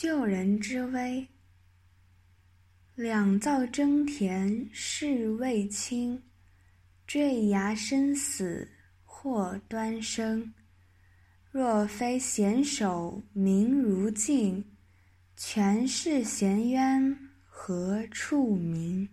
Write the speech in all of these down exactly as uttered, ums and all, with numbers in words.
救人之危。两造争田事未清，坠崖生死祸端生。若非贤手名如镜，权势闲冤何处名？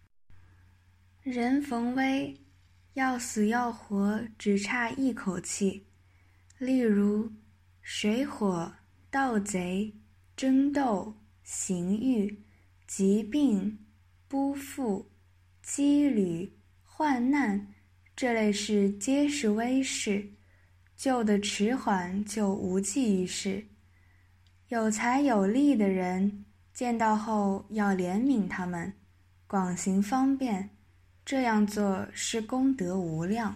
人逢危，要死要活只差一口气。例如水火、盗贼、争斗、刑狱、疾病、辜负、羁旅、患难，这类事皆是危事，救得迟缓就无济于事。有才有力的人见到后要怜悯他们，广行方便，这样做是功德无量。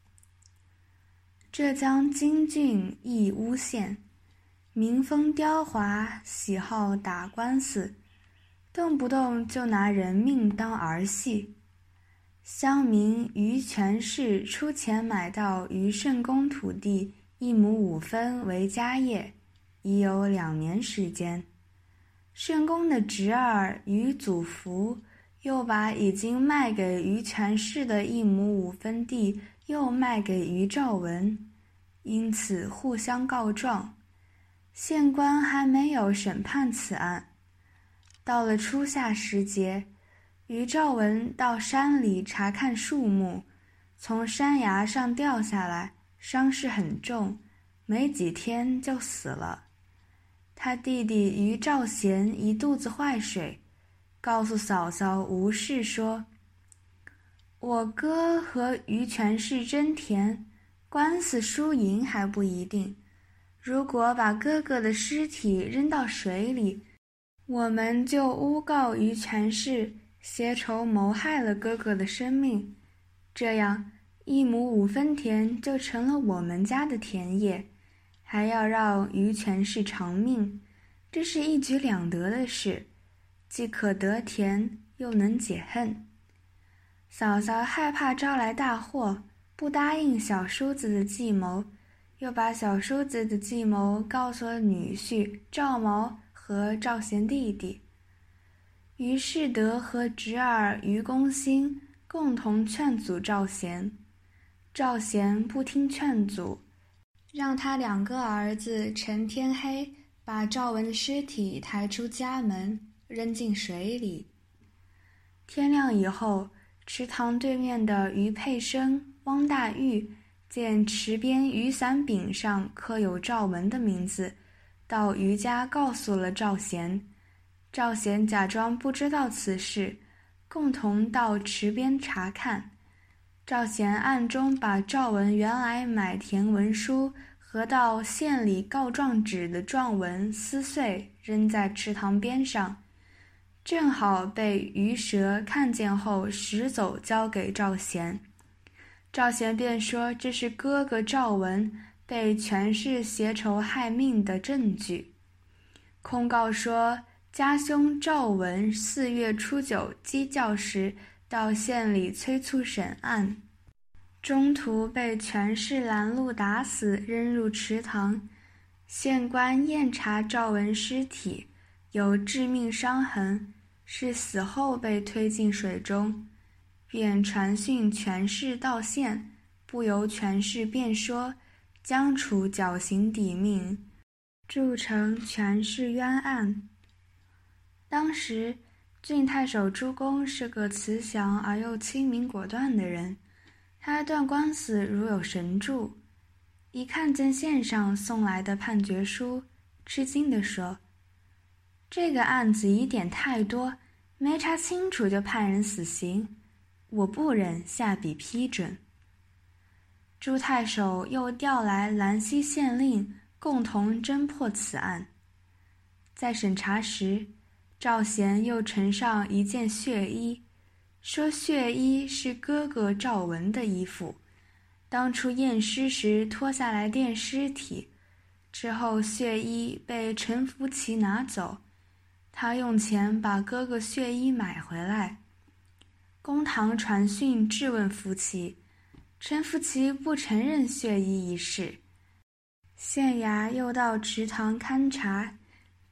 浙江金郡义乌县，民风刁滑，喜好打官司，动不动就拿人命当儿戏。乡民于权势出钱买到于圣公土地一亩五分为家业，已有两年时间。圣公的侄儿于祖福又把已经卖给于权势的一亩五分地又卖给于兆文，因此互相告状。县官还没有审判此案。到了初夏时节，于兆文到山里查看树木，从山崖上掉下来，伤势很重，没几天就死了。他弟弟于兆贤一肚子坏水，告诉嫂嫂吴氏说：我哥和于权势争田，官司输赢还不一定，如果把哥哥的尸体扔到水里，我们就诬告于权势携仇谋害了哥哥的生命，这样一亩五分田就成了我们家的田野，还要让于权势偿命，这是一举两得的事，既可得田，又能解恨。嫂嫂害怕招来大祸，不答应小叔子的计谋，又把小叔子的计谋告诉了女婿赵毛和赵贤弟弟。于世德和侄儿于公兴共同劝阻赵贤，赵贤不听劝阻，让他两个儿子趁天黑把赵文的尸体抬出家门，扔进水里。天亮以后，池塘对面的于佩生、汪大玉见池边雨伞柄上刻有赵文的名字，到于家告诉了赵贤。赵贤假装不知道此事，共同到池边查看。赵贤暗中把赵文原来买田文书和到县里告状纸的状文撕碎，扔在池塘边上，正好被于蛇看见后拾走交给赵贤。赵贤便说这是哥哥赵文被权势携仇害命的证据，控告说家兄赵文四月初九鸡叫时到县里催促审案，中途被权势拦路打死，扔入池塘。县官验查赵文尸体有致命伤痕，是死后被推进水中，便传讯权势到县，不由权势便说，将处绞刑抵命，铸成权势冤案。当时郡太守朱公是个慈祥而又清明果断的人，他断官司如有神助，一看见县上送来的判决书，吃惊地说：这个案子疑点太多，没查清楚就判人死刑，我不忍下笔批准。朱太守又调来兰溪县令，共同侦破此案。在审查时，赵贤又呈上一件血衣，说血衣是哥哥赵文的衣服，当初验尸时脱下来垫尸体，之后血衣被陈福奇拿走，他用钱把哥哥血衣买回来。公堂传讯质问福奇，陈福奇不承认血衣一事。县衙又到池塘勘察，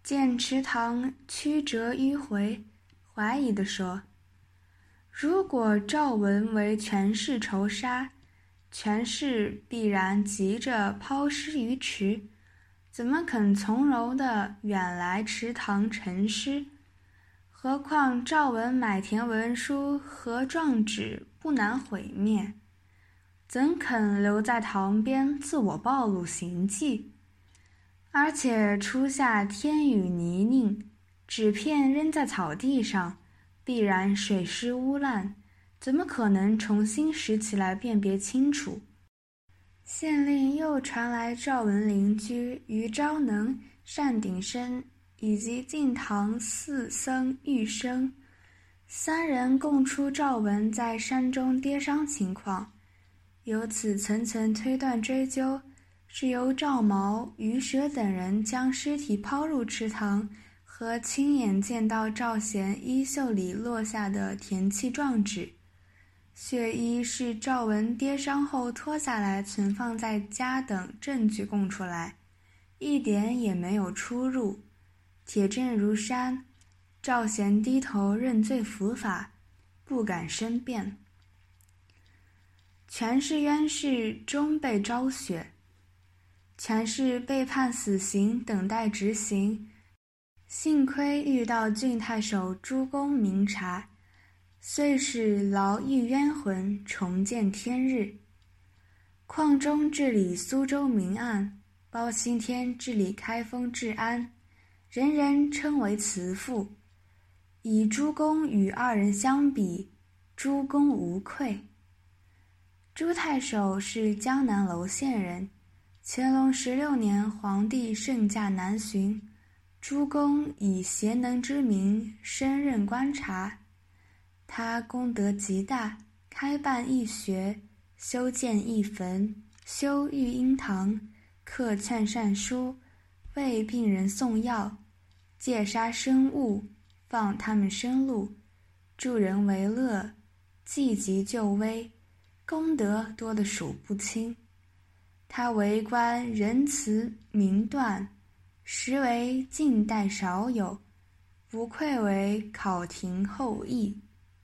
见池塘曲折迂回，怀疑地说：“如果赵文为权势仇杀，权势必然急着抛尸于池，怎么肯从容地远来池塘沉尸？何况赵文买田文书和状纸不难毁灭，怎肯留在塘边自我暴露行迹？而且初夏天雨泥泞，纸片扔在草地上，必然水湿污烂，怎么可能重新拾起来辨别清楚？”县令又传来赵文邻居于昭能、单鼎生以及晋堂四僧玉生三人供出赵文在山中跌伤情况，由此层层推断追究，是由赵毛、于蛇等人将尸体抛入池塘，和亲眼见到赵贤衣袖里落下的田契状纸。血衣是赵文跌伤后脱下来存放在家等证据供出来，一点也没有出入，铁证如山。赵贤低头认罪伏法，不敢申辩。权氏冤氏终被昭雪，权氏被判死刑，等待执行。幸亏遇到郡太守朱公明察，遂使牢狱冤魂重见天日。邝中治理苏州明案，包青天治理开封治安，人人称为慈父。以朱公与二人相比，朱公无愧。朱太守是江南娄县人，乾隆十六年皇帝圣驾南巡，朱公以贤能之名升任观察。他功德极大，开办义学，修建义坟，修育婴堂，刻劝善书，为病人送药，戒杀生物，放他们生路，助人为乐，济急救危，功德多得数不清。他为官仁慈明断，实为近代少有，不愧为考亭后羿。